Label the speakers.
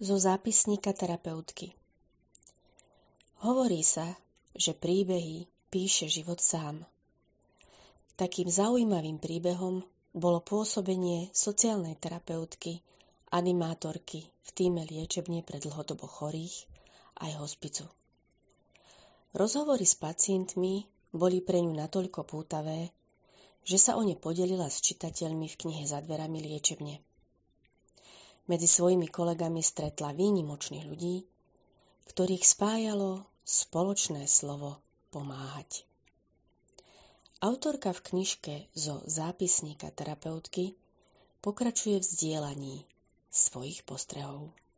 Speaker 1: Zo zápisníka terapeutky. Hovorí sa, že príbehy píše život sám. Takým zaujímavým príbehom bolo pôsobenie sociálnej terapeutky, animátorky v tíme liečebne pre dlhodobo chorých aj hospicu. Rozhovory s pacientmi boli pre ňu natoľko pútavé, že sa o ne podelila s čitateľmi v knihe Za dverami liečebne. Medzi svojimi kolegami stretla výnimočných ľudí, ktorých spájalo spoločné slovo pomáhať. Autorka v knižke Zo zápisníka terapeutky pokračuje v zdieľaní svojich postrehov.